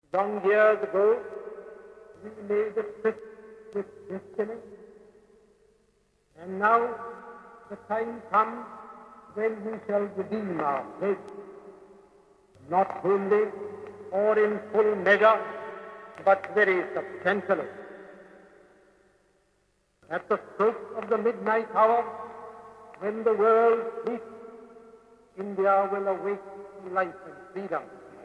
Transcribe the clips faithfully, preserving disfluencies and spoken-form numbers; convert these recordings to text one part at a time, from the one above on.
Long years ago, we made a tryst with destiny, and now the time comes when we shall redeem our pledge, not wholly or in full measure, but very substantially. At the stroke of the midnight hour, when the world sleeps, India will awake to life and freedom.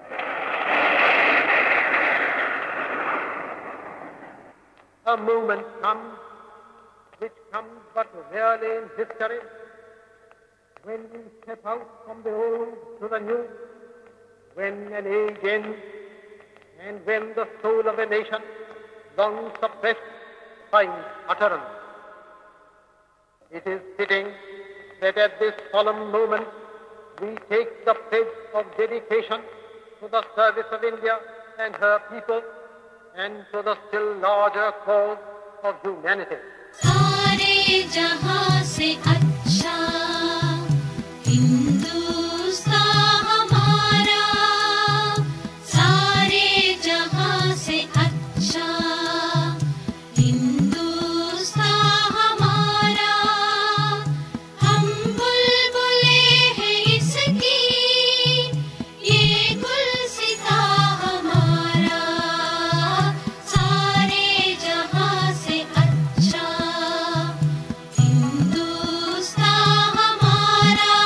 A moment comes, which comes but rarely in history, when we step out from the old to the new, when an age ends, and when the soul of a nation, long suppressed, finds utterance. It is fitting that at this solemn moment we take the pledge of dedication to the service of India and her people and to the still larger cause of humanity. सारे जहां से अच्छा हिंदुस्तान हमारा, सारे जहां से अच्छा हिंदुस्तान हमारा, हम बुलबुले हैं इसकी, ये गुलसिता हमारा, सारे जहां से अच्छा हिंदुस्तान हमारा,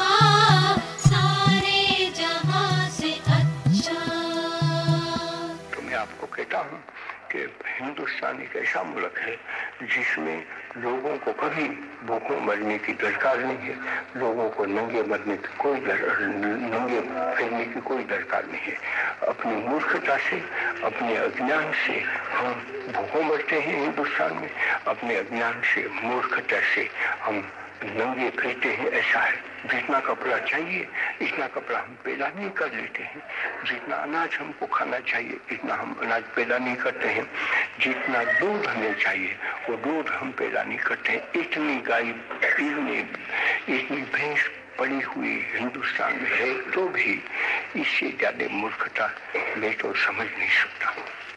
सारे जहां से अच्छा। तो मैं आपको कहता हूँ कि हिंदुस्तान एक ऐसा मुल्क है जिसमें लोगों को कभी भूखों मरने की दरकार नहीं है, लोगों को नंगे मरने की कोई दर, नंगे फिरने की कोई दरकार नहीं है। अपनी मूर्खता से, अपने अज्ञान से हम भूखों मरते हैं हिंदुस्तान में, अपने अज्ञान से, मूर्खता से हम नंगे फिरते हैं। ऐसा है, जितना कपड़ा चाहिए इतना कपड़ा हम पैदा नहीं कर लेते हैं, जितना अनाज हमको खाना चाहिए इतना हम अनाज पैदा नहीं करते हैं, जितना दूध हमें चाहिए वो दूध हम पैदा नहीं करते हैं। इतनी गाय, इतनी इतनी भैंस पड़ी हुई हिंदुस्तान में है, तो भी इससे ज्यादा मूर्खता मैं तो समझ नहीं सकता।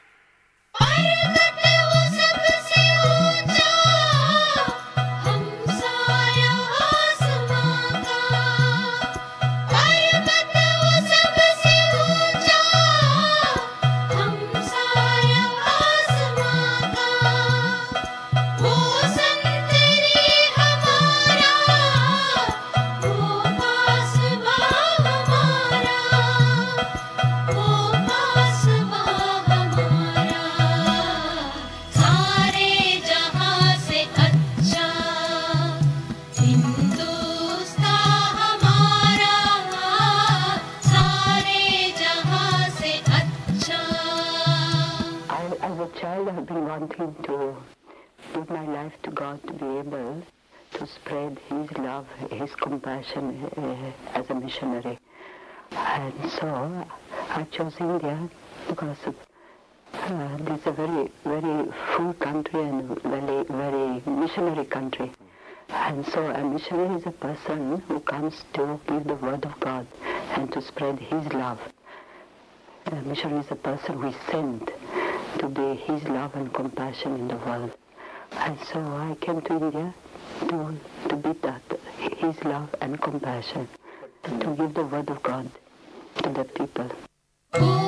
Wanting to give my life to God, to be able to spread His love, His compassion uh, as a missionary. And so I chose India because uh, this is a very, very full country and very, very missionary country. And so a missionary is a person who comes to give the word of God and to spread His love. A missionary is a person who is sent to be His love and compassion in the world. And so I came to India to, to be that, His love and compassion, and to give the word of God to the people.